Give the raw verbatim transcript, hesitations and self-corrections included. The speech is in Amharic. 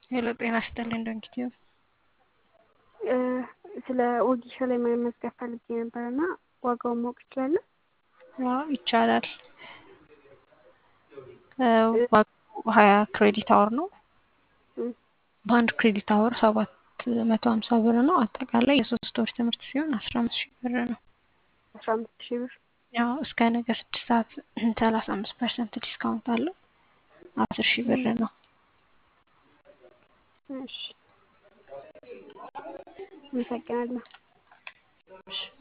ሄሎ ጤና ይስጥልኝ ዶንኪቲዩ። ስለ ወጌሻ ላይ መመዝገብ ፈልጌ ነበርና ዋጋውን ማወቅ እችላለሁ? አዎ ይቻላል። ዋጋው ሀያ ክሬዲት አወር ነው። እም፣ በአንድ ክሬዲት አወር ሰባት መቶ ሀምሳ ብር ነው። አጠቃላይ የሶስት ወር ትምህርት ሲሆን አስራ አምስት ሺህ ብር ነው። አስራ አምስት ሺህ ብር። ያው እስከ ነገ ስድስት ሰዓት ሰላሳ አምስት ፐርሰንት ዲስካውንት አለው። አስር ሺህ ብር ነው። እሺ፣ አመሰግናለሁ። እሺ